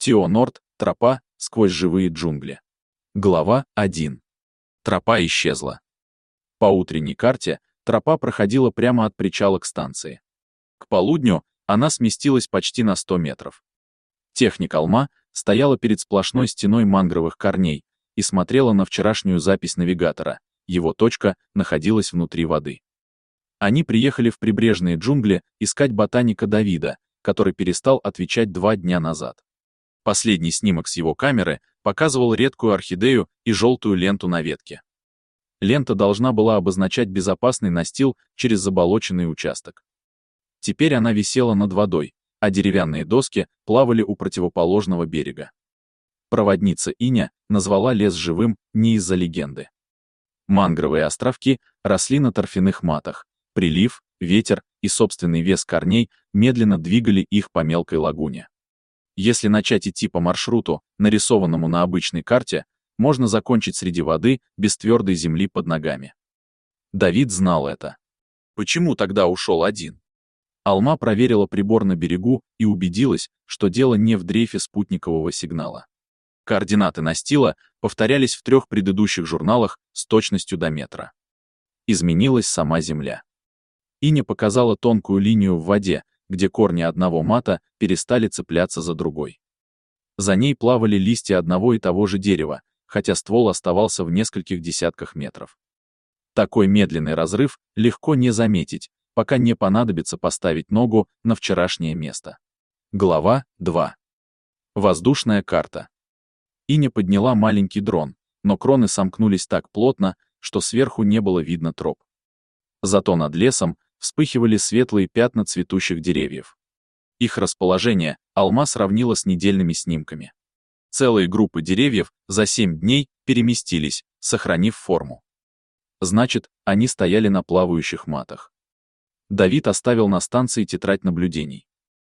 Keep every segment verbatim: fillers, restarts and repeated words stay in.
Тио-Норд, тропа сквозь живые джунгли. Глава один. Тропа исчезла. По утренней карте тропа проходила прямо от причала к станции. К полудню она сместилась почти на сто метров. Техник Алма стояла перед сплошной стеной мангровых корней и смотрела на вчерашнюю запись навигатора. Его точка находилась внутри воды. Они приехали в прибрежные джунгли искать ботаника Давида, который перестал отвечать два дня назад. Последний снимок с его камеры показывал редкую орхидею и желтую ленту на ветке. Лента должна была обозначать безопасный настил через заболоченный участок. Теперь она висела над водой, а деревянные доски плавали у противоположного берега. Проводница Иня назвала лес живым не из-за легенды. Мангровые островки росли на торфяных матах. Прилив, ветер и собственный вес корней медленно двигали их по мелкой лагуне. Если начать идти по маршруту, нарисованному на обычной карте, можно закончить среди воды без твердой земли под ногами. Давид знал это. Почему тогда ушел один? Алма проверила прибор на берегу и убедилась, что дело не в дрейфе спутникового сигнала. Координаты настила повторялись в трех предыдущих журналах с точностью до метра. Изменилась сама земля. Иня показала тонкую линию в воде, где корни одного мата перестали цепляться за другой. За ней плавали листья одного и того же дерева, хотя ствол оставался в нескольких десятках метров. Такой медленный разрыв легко не заметить, пока не понадобится поставить ногу на вчерашнее место. Глава два. Воздушная карта. Иня подняла маленький дрон, но кроны сомкнулись так плотно, что сверху не было видно троп. Зато над лесом вспыхивали светлые пятна цветущих деревьев. Их расположение Алма сравнила с недельными снимками. Целые группы деревьев за семь дней переместились, сохранив форму. Значит, они стояли на плавающих матах. Давид оставил на станции тетрадь наблюдений.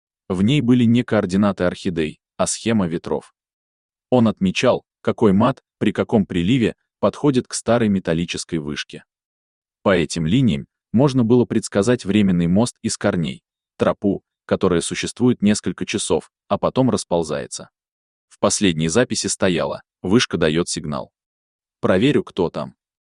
В ней были не координаты орхидей, а схема ветров. Он отмечал, какой мат, при каком приливе, подходит к старой металлической вышке. По этим линиям можно было предсказать временный мост из корней, тропу, которая существует несколько часов, а потом расползается. В последней записи стояло: вышка дает сигнал. Проверю, кто там.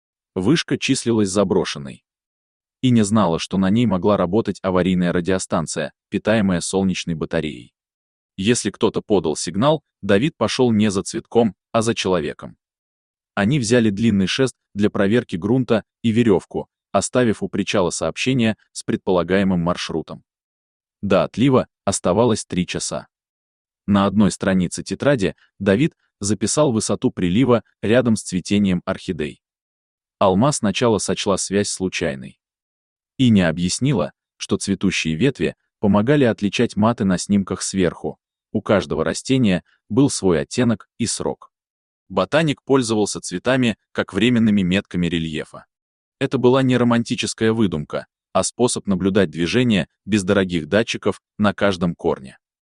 Вышка числилась заброшенной. И не знала, что на ней могла работать аварийная радиостанция, питаемая солнечной батареей. Если кто-то подал сигнал, Давид пошел не за цветком, а за человеком. Они взяли длинный шест для проверки грунта и веревку, оставив у причала сообщение с предполагаемым маршрутом. До отлива оставалось три часа. На одной странице тетради Давид записал высоту прилива рядом с цветением орхидей. Алма сначала сочла связь случайной. Иня объяснила, что цветущие ветви помогали отличать маты на снимках сверху. У каждого растения был свой оттенок и срок. Ботаник пользовался цветами как временными метками рельефа. Это была не романтическая выдумка, а способ наблюдать движение без дорогих датчиков на каждом корне.